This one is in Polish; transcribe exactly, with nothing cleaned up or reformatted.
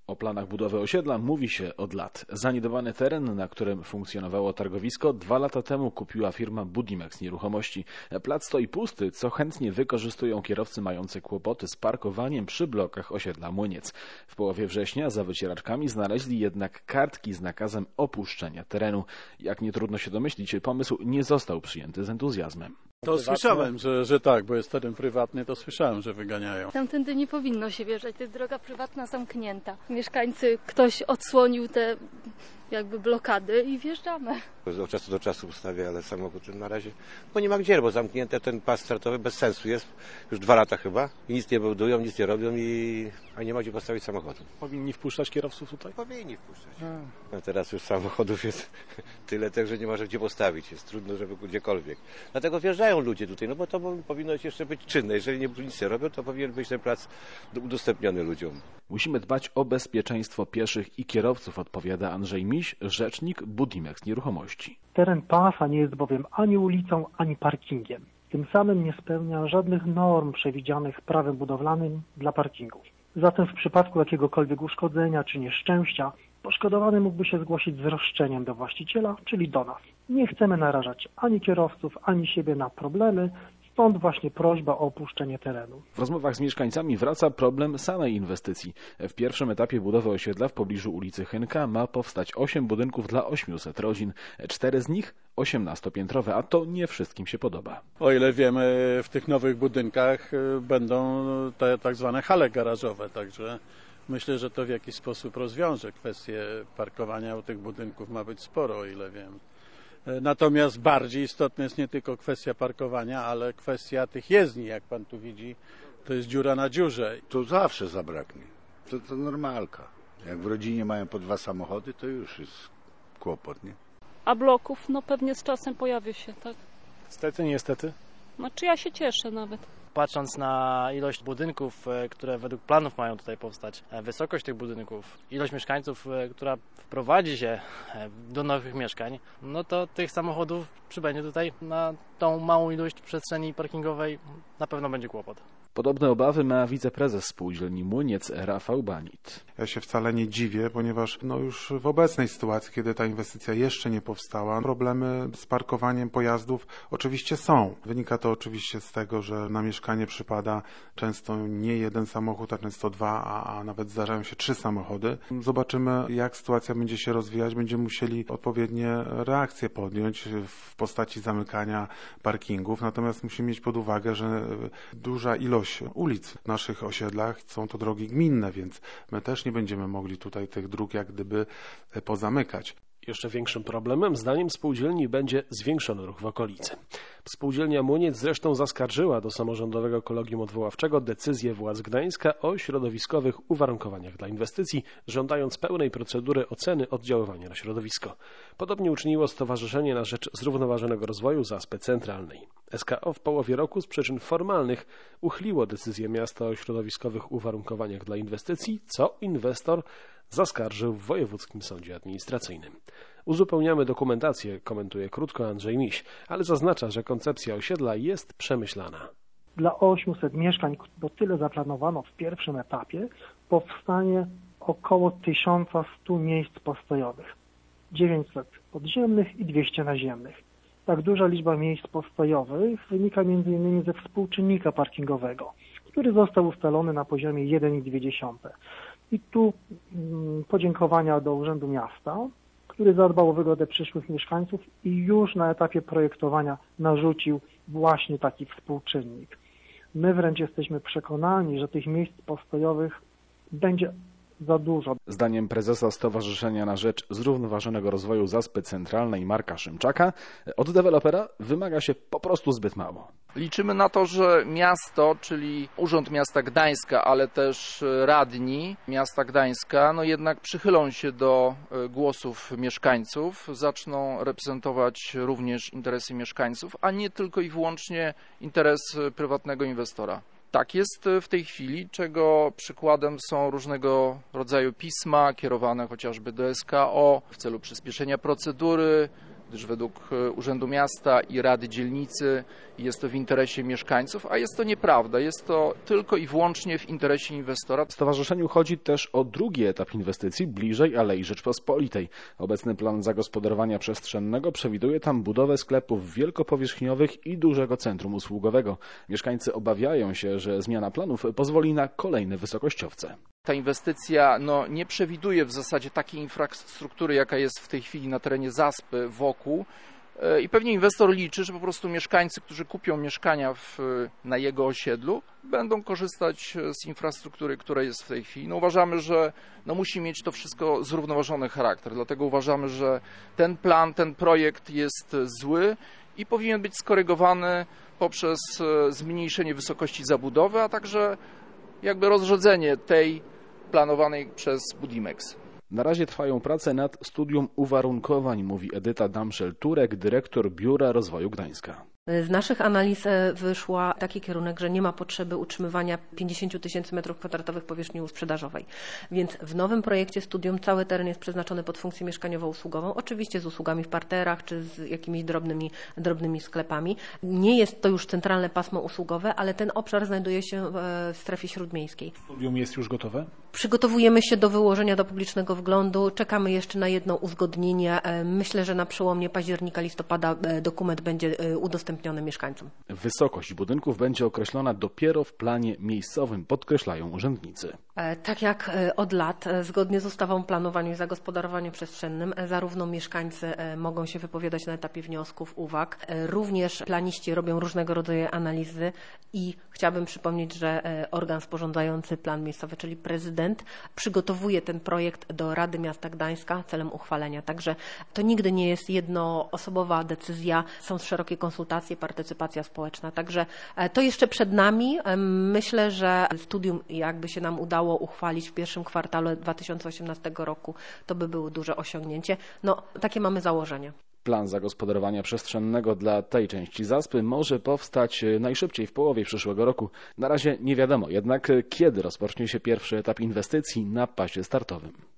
O planach budowy osiedla mówi się od lat. Zaniedbany teren, na którym funkcjonowało targowisko, dwa lata temu kupiła firma Budimex Nieruchomości. Plac stoi pusty, co chętnie wykorzystują kierowcy mający kłopoty z parkowaniem przy blokach osiedla Młyniec. W połowie września za wycieraczkami znaleźli jednak kartki z nakazem opuszczenia terenu. Jak nie trudno się domyślić, pomysł nie został przyjęty z entuzjazmem. To prywatne? Słyszałem, że, że tak, bo jest teren prywatny, to słyszałem, że wyganiają. Tamtędy nie powinno się wjeżdżać, to jest droga prywatna zamknięta. Mieszkańcy, ktoś odsłonił te jakby blokady i wjeżdżamy. Od czasu do czasu ustawię, ale samochód na razie, bo nie ma gdzie, bo zamknięty ten pas startowy bez sensu jest, już dwa lata chyba i nic nie budują, nic nie robią i a nie ma gdzie postawić samochodu. Powinni wpuszczać kierowców tutaj? Powinni wpuszczać. A teraz już samochodów jest tyle, tak, że nie ma gdzie postawić, jest trudno, żeby gdziekolwiek. Dlatego wjeżdżają ludzie tutaj, no bo to powinno jeszcze być czynne. Jeżeli nie, nic nie robią, to powinien być ten plac udostępniony ludziom. Musimy dbać o bezpieczeństwo pieszych i kierowców, odpowiada Andrzej Miś, rzecznik Budimex Nieruchomości. Teren pasa nie jest bowiem ani ulicą, ani parkingiem. Tym samym nie spełnia żadnych norm przewidzianych prawem budowlanym dla parkingów. Zatem w przypadku jakiegokolwiek uszkodzenia czy nieszczęścia poszkodowany mógłby się zgłosić z roszczeniem do właściciela, czyli do nas. Nie chcemy narażać ani kierowców, ani siebie na problemy, stąd właśnie prośba o opuszczenie terenu. W rozmowach z mieszkańcami wraca problem samej inwestycji. W pierwszym etapie budowy osiedla w pobliżu ulicy Chynka ma powstać osiem budynków dla ośmiuset rodzin. Cztery z nich osiemnastopiętrowe, a to nie wszystkim się podoba. O ile wiemy, w tych nowych budynkach będą te tak zwane hale garażowe, także myślę, że to w jakiś sposób rozwiąże kwestię parkowania. U tych budynków ma być sporo, o ile wiem. Natomiast bardziej istotna jest nie tylko kwestia parkowania, ale kwestia tych jezdni, jak pan tu widzi, to jest dziura na dziurze. To zawsze zabraknie, to, to normalka. Jak w rodzinie mają po dwa samochody, to już jest kłopot, nie? A bloków, no pewnie z czasem pojawi się, tak? Niestety, niestety. Znaczy ja się cieszę nawet. Patrząc na ilość budynków, które według planów mają tutaj powstać, wysokość tych budynków, ilość mieszkańców, która wprowadzi się do nowych mieszkań, no to tych samochodów przybędzie tutaj na tą małą ilość przestrzeni parkingowej na pewno będzie kłopot. Podobne obawy ma wiceprezes spółdzielni Młyniec Rafał Banit. Ja się wcale nie dziwię, ponieważ no już w obecnej sytuacji, kiedy ta inwestycja jeszcze nie powstała, problemy z parkowaniem pojazdów oczywiście są. Wynika to oczywiście z tego, że na mieszkanie przypada często nie jeden samochód, a często dwa, a, a nawet zdarzają się trzy samochody. Zobaczymy, jak sytuacja będzie się rozwijać. Będziemy musieli odpowiednie reakcje podjąć w postaci zamykania parkingów. Natomiast musimy mieć pod uwagę, że duża ilość ulic w naszych osiedlach są to drogi gminne, więc my też nie będziemy mogli tutaj tych dróg jak gdyby pozamykać. Jeszcze większym problemem, zdaniem spółdzielni, będzie zwiększony ruch w okolicy. Spółdzielnia Młyniec zresztą zaskarżyła do Samorządowego Kolegium Odwoławczego decyzję władz Gdańska o środowiskowych uwarunkowaniach dla inwestycji, żądając pełnej procedury oceny oddziaływania na środowisko. Podobnie uczyniło Stowarzyszenie na Rzecz Zrównoważonego Rozwoju Zaspy Centralnej. S K O w połowie roku z przyczyn formalnych uchyliło decyzję miasta o środowiskowych uwarunkowaniach dla inwestycji, co inwestor zaskarżył w Wojewódzkim Sądzie Administracyjnym. Uzupełniamy dokumentację, komentuje krótko Andrzej Miś, ale zaznacza, że koncepcja osiedla jest przemyślana. Dla ośmiuset mieszkań, bo tyle zaplanowano w pierwszym etapie, powstanie około tysiąc sto miejsc postojowych, dziewięćset podziemnych i dwieście naziemnych. Tak duża liczba miejsc postojowych wynika między innymi ze współczynnika parkingowego, który został ustalony na poziomie jeden przecinek dwa. I tu mm, podziękowania do Urzędu Miasta, który zadbał o wygodę przyszłych mieszkańców i już na etapie projektowania narzucił właśnie taki współczynnik. My wręcz jesteśmy przekonani, że tych miejsc postojowych będzie za dużo. Zdaniem prezesa Stowarzyszenia na Rzecz Zrównoważonego Rozwoju Zaspy Centralnej Marka Szymczaka od dewelopera wymaga się po prostu zbyt mało. Liczymy na to, że miasto, czyli Urząd Miasta Gdańska, ale też radni miasta Gdańska, no jednak przychylą się do głosów mieszkańców, zaczną reprezentować również interesy mieszkańców, a nie tylko i wyłącznie interes prywatnego inwestora. Tak jest w tej chwili, czego przykładem są różnego rodzaju pisma kierowane chociażby do S K O w celu przyspieszenia procedury, gdyż według Urzędu Miasta i Rady Dzielnicy jest to w interesie mieszkańców, a jest to nieprawda. Jest to tylko i wyłącznie w interesie inwestora. Stowarzyszeniu chodzi też o drugi etap inwestycji bliżej Alei Rzeczpospolitej. Obecny plan zagospodarowania przestrzennego przewiduje tam budowę sklepów wielkopowierzchniowych i dużego centrum usługowego. Mieszkańcy obawiają się, że zmiana planów pozwoli na kolejne wysokościowce. Ta inwestycja no, nie przewiduje w zasadzie takiej infrastruktury, jaka jest w tej chwili na terenie Zaspy wokół. I pewnie inwestor liczy, że po prostu mieszkańcy, którzy kupią mieszkania w, na jego osiedlu, będą korzystać z infrastruktury, która jest w tej chwili. No uważamy, że no musi mieć to wszystko zrównoważony charakter, dlatego uważamy, że ten plan, ten projekt jest zły i powinien być skorygowany poprzez zmniejszenie wysokości zabudowy, a także jakby rozrzedzenie tej planowanej przez Budimex. Na razie trwają prace nad studium uwarunkowań, mówi Edyta Damszel-Turek, dyrektor Biura Rozwoju Gdańska. Z naszych analiz wyszł taki kierunek, że nie ma potrzeby utrzymywania pięćdziesiąt tysięcy metrów kwadratowych powierzchni sprzedażowej. Więc w nowym projekcie studium cały teren jest przeznaczony pod funkcję mieszkaniowo-usługową, oczywiście z usługami w parterach czy z jakimiś drobnymi, drobnymi sklepami. Nie jest to już centralne pasmo usługowe, ale ten obszar znajduje się w strefie śródmiejskiej. Studium jest już gotowe? Przygotowujemy się do wyłożenia do publicznego wglądu. Czekamy jeszcze na jedno uzgodnienie. Myślę, że na przełomie października, listopada dokument będzie udostępniony mieszkańcom. Wysokość budynków będzie określona dopiero w planie miejscowym, podkreślają urzędnicy. Tak jak od lat, zgodnie z ustawą o planowaniu i zagospodarowaniu przestrzennym, zarówno mieszkańcy mogą się wypowiadać na etapie wniosków, uwag, również planiści robią różnego rodzaju analizy i chciałabym przypomnieć, że organ sporządzający plan miejscowy, czyli prezydent, przygotowuje ten projekt do Rady Miasta Gdańska celem uchwalenia. Także to nigdy nie jest jednoosobowa decyzja, są szerokie konsultacje, partycypacja społeczna. Także to jeszcze przed nami. Myślę, że studium jakby się nam udało uchwalić w pierwszym kwartale dwa tysiące osiemnastego roku, to by było duże osiągnięcie. No, takie mamy założenie. Plan zagospodarowania przestrzennego dla tej części Zaspy może powstać najszybciej w połowie przyszłego roku. Na razie nie wiadomo jednak, kiedy rozpocznie się pierwszy etap inwestycji na pasie startowym.